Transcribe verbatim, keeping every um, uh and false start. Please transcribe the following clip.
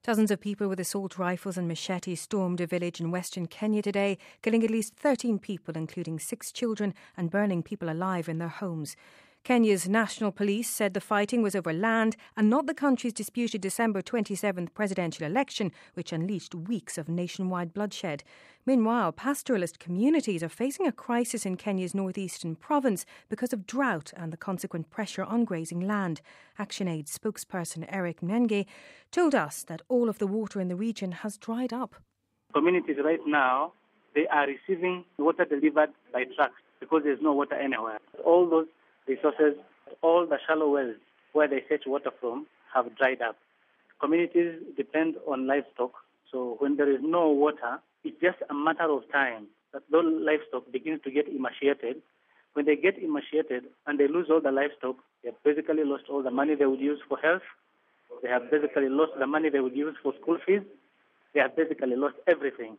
Dozens of people with assault rifles and machetes stormed a village in western Kenya today, killing at least thirteen people, including six children, and burning people alive in their homes. Kenya's National Police said the fighting was over land and not the country's disputed December twenty-seventh presidential election, which unleashed weeks of nationwide bloodshed. Meanwhile, pastoralist communities are facing a crisis in Kenya's northeastern province because of drought and the consequent pressure on grazing land. ActionAid spokesperson Eric Menge told us that all of the water in the region has dried up. Communities right now, they are receiving water delivered by trucks because there's no water anywhere. All those resources, all the shallow wells where they fetch water from have dried up. Communities depend on livestock, so when there is no water, it's just a matter of time that those livestock begin to get emaciated. When they get emaciated and they lose all the livestock, they have basically lost all the money they would use for health. They have basically lost the money they would use for school fees. They have basically lost everything.